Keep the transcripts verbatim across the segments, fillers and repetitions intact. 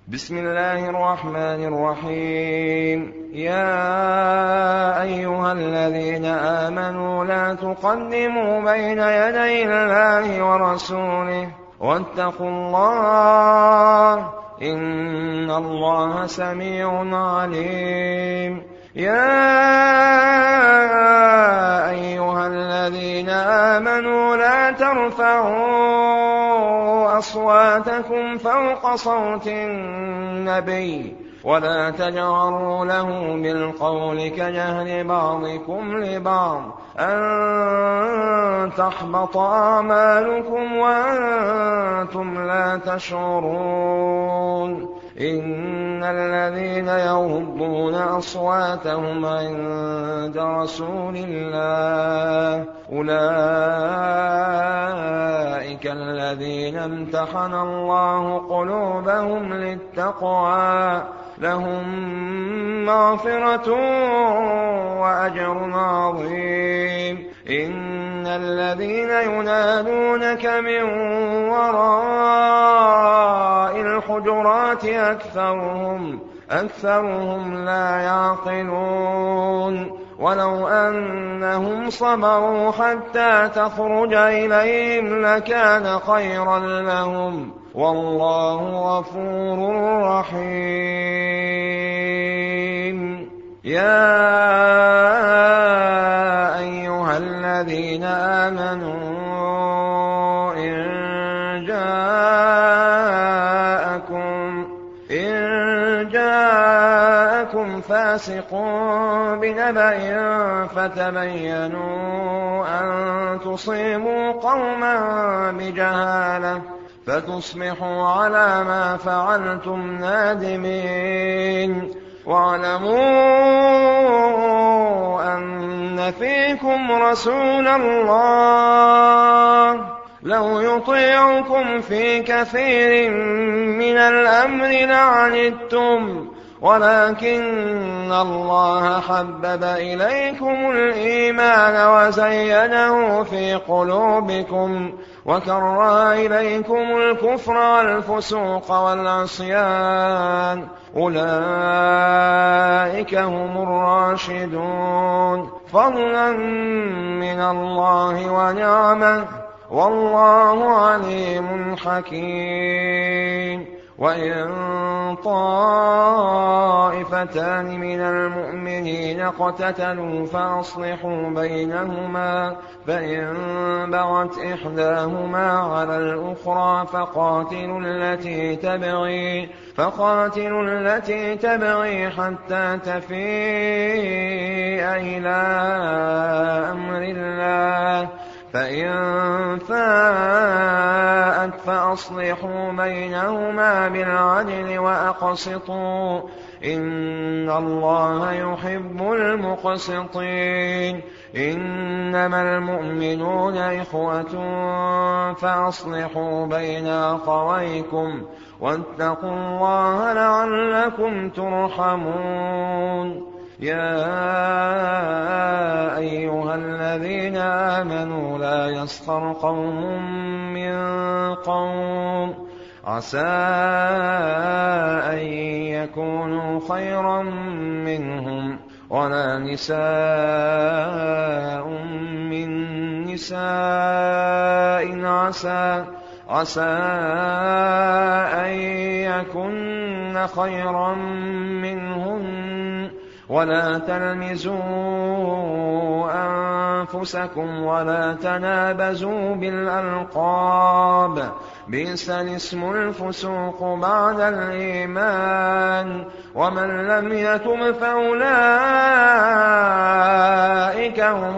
بسم الله الرحمن الرحيم. يا أيها الذين آمنوا لا تقدموا بين يدي الله ورسوله واتقوا الله إن الله سميع عليم. يا أيها الذين آمنوا لا ترفعوا أصواتكم فوق صوت النبي ولا تجهروا له بالقول كجهر بعضكم لبعض أن تحبط أعمالكم وأنتم لا تشعرون. إن الذين يغضون أصواتهم عند رسول الله أولئك الذين امتحن الله قلوبهم للتقوى لهم مغفرة وأجر عظيم. إن الذين ينادونك من وراء الحجرات أكثرهم أكثرهم لا يعقلون. ولو أنهم صبروا حتى تخرج إليهم لكان خيرا لهم والله غفور رحيم. يا أيها الذين آمنوا إن جاءكم إن جاءكم فاسق بنبأ فتبينوا أن تصيبوا قوما بجهالة فتصبحوا على ما فعلتم نادمين. واعلموا أن فيكم رسول الله لو يطيعكم في كثير من الأمر لعنتم ولكن الله حبب إليكم الإيمان وزينه في قلوبكم وكره إليكم الكفر والفسوق والعصيان أولئك هم الراشدون فضلا من الله ونعمه والله عليم حكيم. وإن طائفتان من المؤمنين اقتتلوا فأصلحوا بينهما فإن بغت إحداهما على الأخرى فقاتلوا التي تبغي فقاتلوا التي تبغي حتى تفيء إلى أمر الله فإن فاءت فأصلحوا بينهما بالعدل وأقسطوا إن الله يحب المقسطين. إنما المؤمنون إخوة فأصلحوا بين أخويكم واتقوا الله لعلكم ترحمون. يا أيها الذين آمنوا لا يسخر قوم من قوم عسى أن يكونوا خيرا منهم ولا نساء من نساء عسى عسى أن يكن خيرا منهن ولا تلمزوا أنفسكم ولا تنابزوا بالألقاب بئس الاسم الفسوق بعد الإيمان ومن لم يتب فأولئك هم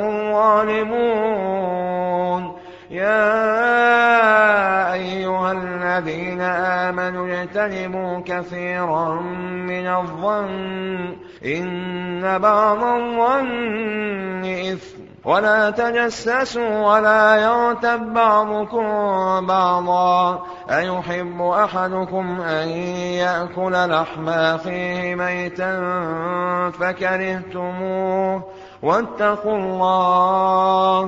الظالمون. يا أيها الذين آمنوا اجتنبوا كثيرا من الظن إن بعض الظن إثم ولا تجسسوا ولا يغتب بعضكم بعضا أيحب أحدكم أن يأكل لحم أخيه ميتا فكرهتموه واتقوا الله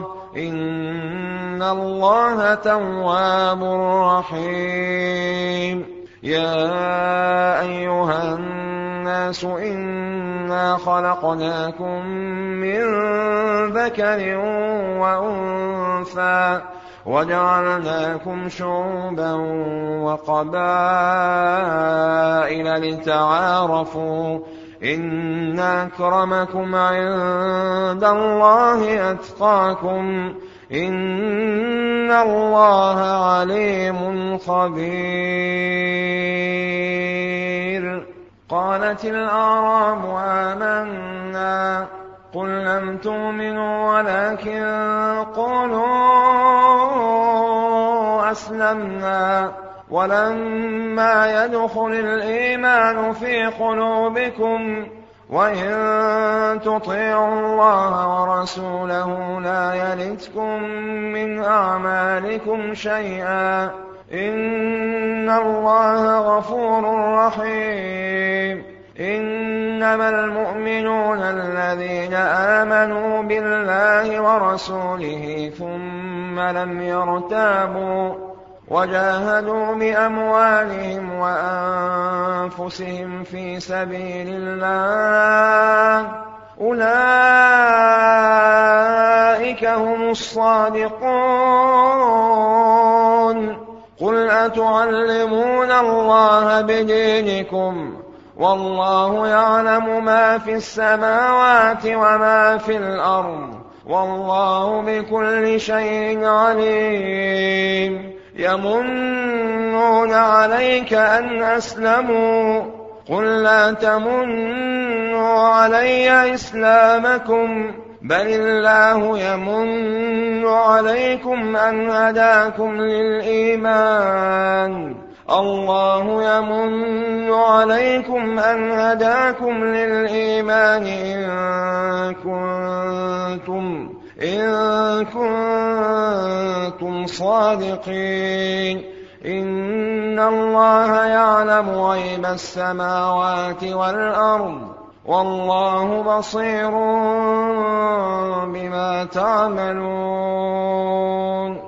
إن الله تواب رحيم. يا أيها الناس إنا خلقناكم من ذكر وأنثى وجعلناكم شعوبا وقبائل لتعارفوا إن أكرمكم عند الله أتقاكم إن الله عليم خبير. قالت الأعراب آمنا قل لم تؤمنوا ولكن قولوا أسلمنا ولما يدخل الإيمان في قلوبكم وإن تطيعوا الله ورسوله لا يلتكم من أعمالكم شيئا إن الله غفور رحيم. إنما المؤمنون الذين آمنوا بالله ورسوله ثم لم يرتابوا وجاهدوا بأموالهم وأنفسهم في سبيل الله أولئك هم الصادقون. قل أتعلمون الله بدينكم والله يعلم ما في السماوات وما في الأرض والله بكل شيء عليم. يمنون عليك أن أسلموا قل لا تمنوا علي إسلامكم بل الله يمن عليكم أن هداكم للإيمان الله يمن عليكم أن هداكم للإيمان إن كنتم إن كنتم صادقين. إن الله يعلم غيب السماوات والأرض والله بصير بما تعملون.